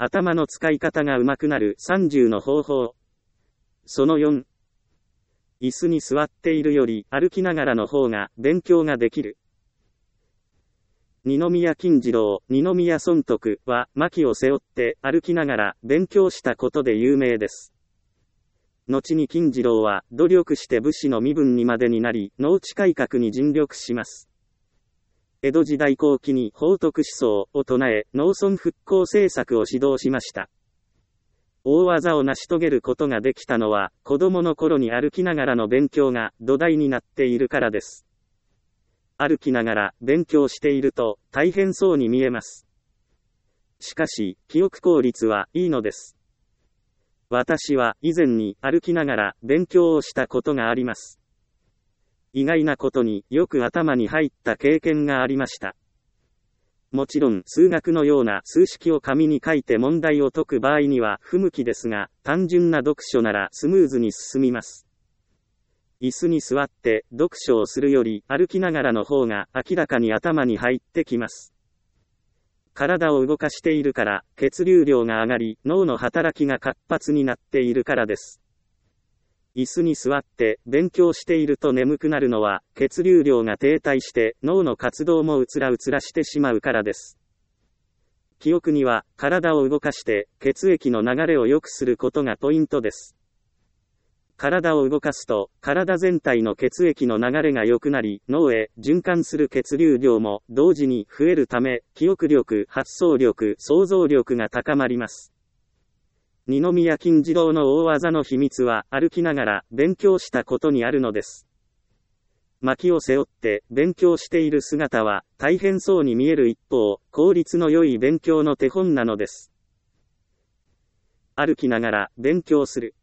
頭の使い方が上手くなる30の方法。その4。椅子に座っているより歩きながらの方が勉強ができる。二宮金次郎、二宮尊徳は薪を背負って歩きながら勉強したことで有名です。後に金次郎は努力して武士の身分にまでになり、農地改革に尽力します。江戸時代後期に法徳思想を唱え、農村復興政策を指導しました。大技を成し遂げることができたのは、子供の頃に歩きながらの勉強が土台になっているからです。歩きながら勉強していると大変そうに見えます。しかし、記憶効率はいいのです。私は以前に歩きながら勉強をしたことがあります。意外なことによく頭に入った経験がありました。もちろん数学のような数式を紙に書いて問題を解く場合には不向きですが、単純な読書ならスムーズに進みます。椅子に座って読書をするより歩きながらの方が明らかに頭に入ってきます。体を動かしているから血流量が上がり脳の働きが活発になっているからです。椅子に座って勉強していると眠くなるのは血流量が停滞して脳の活動もうつらしてしまうからです。記憶には体を動かして血液の流れを良くすることがポイントです。体を動かすと、体全体の血液の流れが良くなり、脳へ循環する血流量も同時に増えるため、記憶力、発想力、想像力が高まります。二宮金次郎の大技の秘密は、歩きながら勉強したことにあるのです。薪を背負って勉強している姿は、大変そうに見える一方、効率の良い勉強の手本なのです。歩きながら勉強する。